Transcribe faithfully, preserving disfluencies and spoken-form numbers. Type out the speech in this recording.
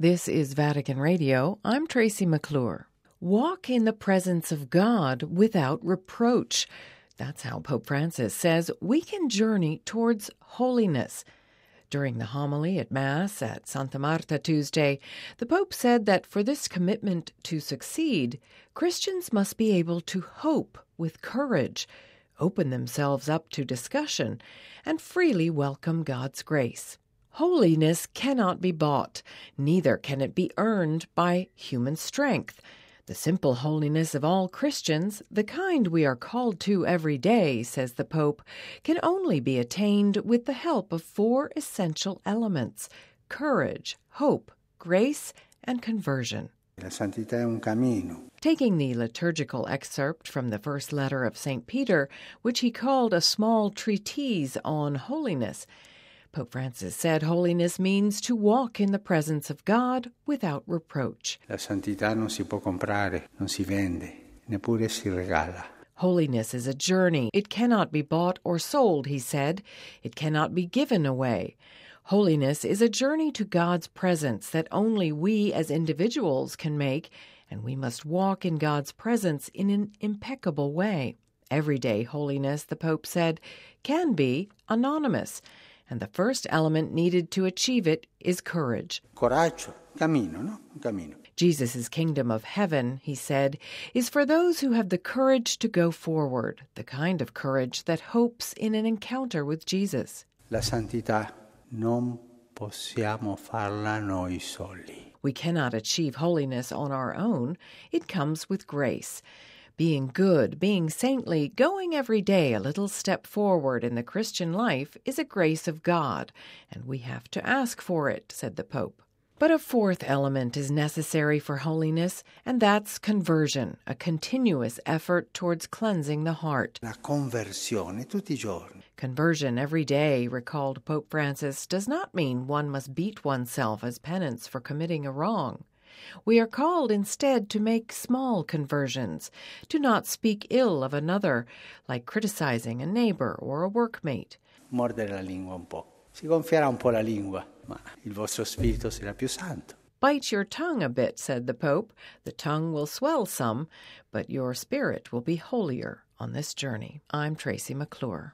This is Vatican Radio. I'm Tracy McClure. Walk in the presence of God without reproach. That's how Pope Francis says we can journey towards holiness. During the homily at Mass at Santa Marta Tuesday, the Pope said that for this commitment to succeed, Christians must be able to hope with courage, open themselves up to discussion, and freely welcome God's grace. Holiness cannot be bought, neither can it be earned by human strength. The simple holiness of all Christians, the kind we are called to every day, says the Pope, can only be attained with the help of four essential elements: courage, hope, grace, and conversion. La santità è un cammino. Taking the liturgical excerpt from the first letter of Saint Peter, which he called a small treatise on holiness, Pope Francis said holiness means to walk in the presence of God without reproach. La santità non si può comprare, non si vende, neppure si regala. Holiness is a journey. It cannot be bought or sold, he said. It cannot be given away. Holiness is a journey to God's presence that only we as individuals can make, and we must walk in God's presence in an impeccable way. Everyday holiness, the Pope said, can be anonymous. And the first element needed to achieve it is courage. Coraggio, cammino, no? Un cammino. Jesus' kingdom of heaven, he said, is for those who have the courage to go forward, the kind of courage that hopes in an encounter with Jesus. La santità non possiamo farla noi soli. We cannot achieve holiness on our own. It comes with grace. Being good, being saintly, going every day a little step forward in the Christian life is a grace of God, and we have to ask for it, said the Pope. But a fourth element is necessary for holiness, and that's conversion, a continuous effort towards cleansing the heart. La conversione tutti i giorni. Conversion every day, recalled Pope Francis, does not mean one must beat oneself as penance for committing a wrong. We are called instead to make small conversions, to not speak ill of another, like criticizing a neighbor or a workmate. Mordere la lingua un po'. Si gonfierà un po' la lingua, ma il vostro spirito sarà più santo. Bite your tongue a bit, said the Pope. The tongue will swell some, but your spirit will be holier on this journey. I'm Tracy McClure.